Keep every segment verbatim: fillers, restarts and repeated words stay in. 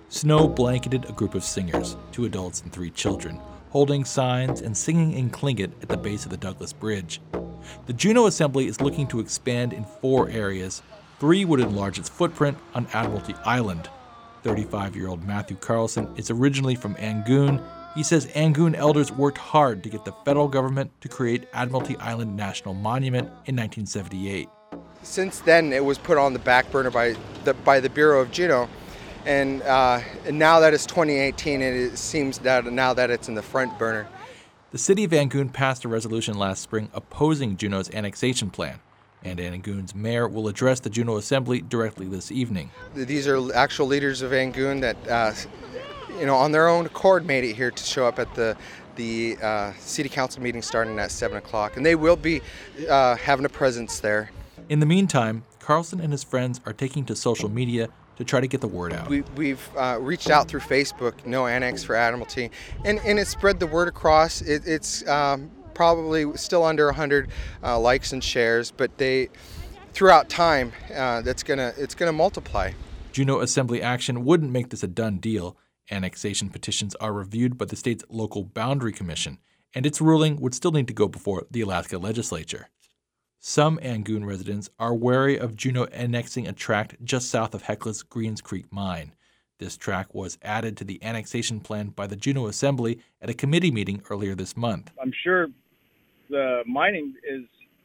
Snow blanketed a group of singers, two adults and three children, holding signs and singing in Tlingit at the base of the Douglas Bridge. The Juneau Assembly is looking to expand in four areas. Three would enlarge its footprint on Admiralty Island. thirty-five-year-old Matthew Carlson is originally from Angoon. He says Angoon elders worked hard to get the federal government to create Admiralty Island National Monument in nineteen seventy-eight. Since then, it was put on the back burner by the, by the Bureau of Juneau. And, uh, and now that it's twenty eighteen, it seems that now that it's in the front burner. The city of Angoon passed a resolution last spring opposing Juneau's annexation plan, and Angoon's mayor will address the Juneau Assembly directly this evening. These are actual leaders of Angoon that, uh, you know, on their own accord made it here to show up at the the uh, city council meeting starting at seven o'clock, and they will be uh, having a presence there. In the meantime, Carlson and his friends are taking to social media to try to get the word out. We, we've uh, reached out through Facebook, No Annex for Admiralty, and, and it spread the word across. It, it's um, probably still under one hundred uh, likes and shares, but they, throughout time, uh, that's gonna it's gonna multiply. Juneau Assembly action wouldn't make this a done deal. Annexation petitions are reviewed by the state's local boundary commission, and its ruling would still need to go before the Alaska legislature. Some Angoon residents are wary of Juneau annexing a tract just south of Hecla's Greens Creek mine. This tract was added to the annexation plan by the Juneau Assembly at a committee meeting earlier this month. I'm sure the mining is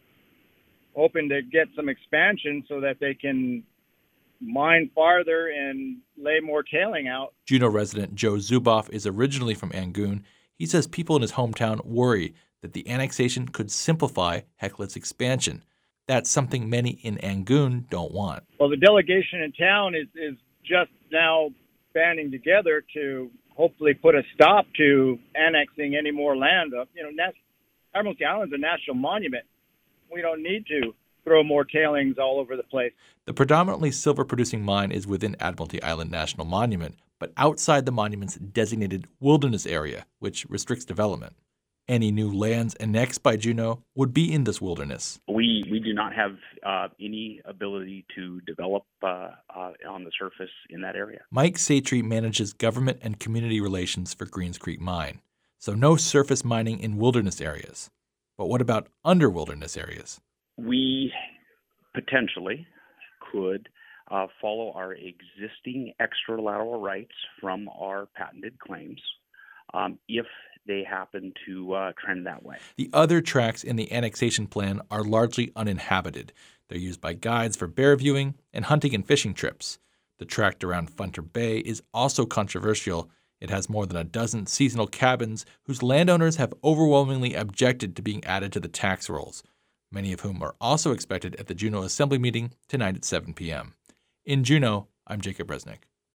hoping to get some expansion so that they can mine farther and lay more tailing out. Juneau resident Joe Zuboff is originally from Angoon. He says people in his hometown worry that the annexation could simplify Hecla's expansion. That's something many in Angoon don't want. Well, the delegation in town is, is just now banding together to hopefully put a stop to annexing any more land. You know, Nas- Admiralty Island's a national monument. We don't need to throw more tailings all over the place. The predominantly silver-producing mine is within Admiralty Island National Monument, but outside the monument's designated wilderness area, which restricts development. Any new lands annexed by Juneau would be in this wilderness. We we do not have uh, any ability to develop uh, uh, on the surface in that area. Mike Satry manages government and community relations for Greens Creek Mine, so no surface mining in wilderness areas. But what about under wilderness areas? We potentially could uh, follow our existing extralateral rights from our patented claims um, if they happen to uh, trend that way. The other tracts in the annexation plan are largely uninhabited. They're used by guides for bear viewing and hunting and fishing trips. The tract around Funter Bay is also controversial. It has more than a dozen seasonal cabins whose landowners have overwhelmingly objected to being added to the tax rolls, many of whom are also expected at the Juneau Assembly meeting tonight at seven p.m. In Juneau, I'm Jacob Resnick.